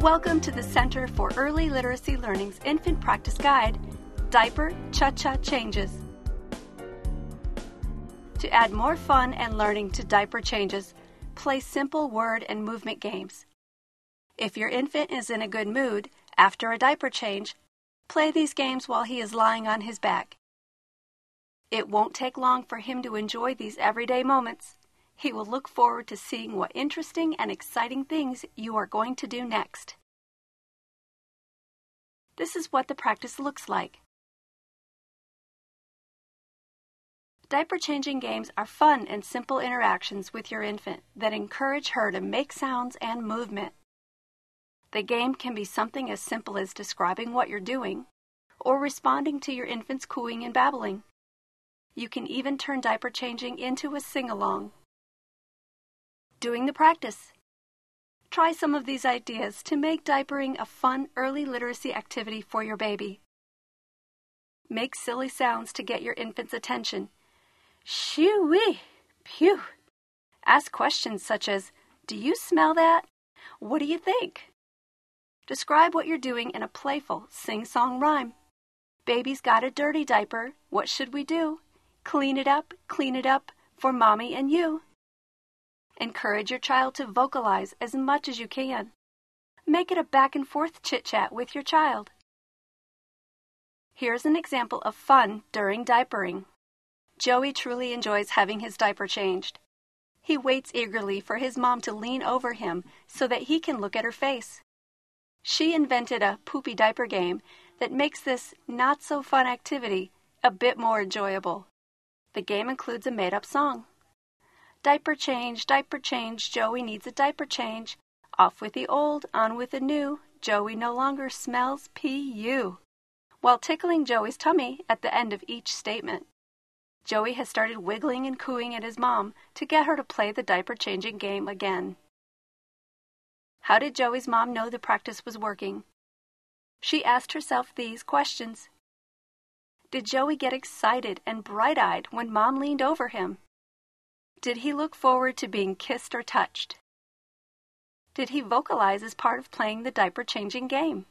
Welcome to the Center for Early Literacy Learning's Infant Practice Guide, Diaper Cha-Cha Changes. To add more fun and learning to diaper changes, play simple word and movement games. If your infant is in a good mood after a diaper change, play these games while he is lying on his back. It won't take long for him to enjoy these everyday moments. He will look forward to seeing what interesting and exciting things you are going to do next. This is what the practice looks like. Diaper changing games are fun and simple interactions with your infant that encourage her to make sounds and movement. The game can be something as simple as describing what you're doing or responding to your infant's cooing and babbling. You can even turn diaper changing into a sing-along. Doing the practice. Try some of these ideas to make diapering a fun early literacy activity for your baby. Make silly sounds to get your infant's attention. Shoo-wee, pew. Ask questions such as, do you smell that? What do you think? Describe what you're doing in a playful sing-song rhyme. Baby's got a dirty diaper. What should we do? Clean it up for mommy and you. Encourage your child to vocalize as much as you can. Make it a back and forth chit-chat with your child. Here's an example of fun during diapering. Joey truly enjoys having his diaper changed. He waits eagerly for his mom to lean over him so that he can look at her face. She invented a poopy diaper game that makes this not-so-fun activity a bit more enjoyable. The game includes a made-up song. Diaper change, Joey needs a diaper change. Off with the old, on with the new, Joey no longer smells PU. While tickling Joey's tummy at the end of each statement. Joey has started wiggling and cooing at his mom to get her to play the diaper changing game again. How did Joey's mom know the practice was working? She asked herself these questions. Did Joey get excited and bright-eyed when mom leaned over him? Did he look forward to being kissed or touched? Did he vocalize as part of playing the diaper changing game?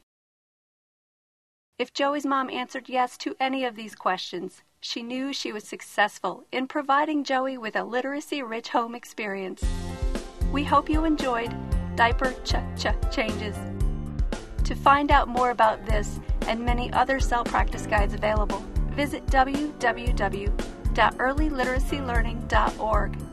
If Joey's mom answered yes to any of these questions, she knew she was successful in providing Joey with a literacy-rich home experience. We hope you enjoyed Diaper Cha-Cha Changes. To find out more about this and many other cell practice guides available, visit www.earlyliteracylearning.org.